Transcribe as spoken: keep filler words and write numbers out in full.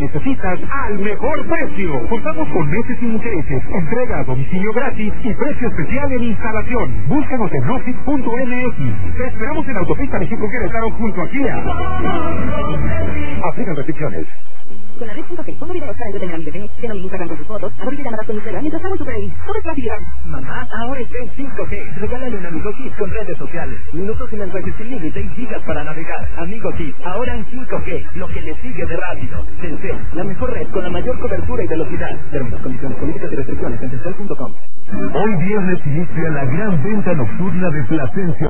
necesitas al mejor precio. Contamos con meses sin intereses, entrega a domicilio gratis y precio especial en instalación. Búscanos en Nofix punto m x. Te esperamos en Autopista México Querétaro junto a Kia. Aplican restricciones. Con la red cinco G, pongo videos para entretener a mi bebé, lleno mi Instagram con sus fotos, hago llamadas con mi celular mientras hago Super I. Todo es facilidad. Mamá, ahora está en cinco G. Regálale un Amigo Kit con redes sociales, minutos y mensajes sin límite y gigas para navegar. Amigo Kit, ahora en cinco G, lo que le sigue de rápido. Telcel, la mejor red con la mayor cobertura y velocidad. Términos, condiciones, políticas y restricciones en telcel punto com. Hoy viernes inicia la gran venta nocturna de Plasencia.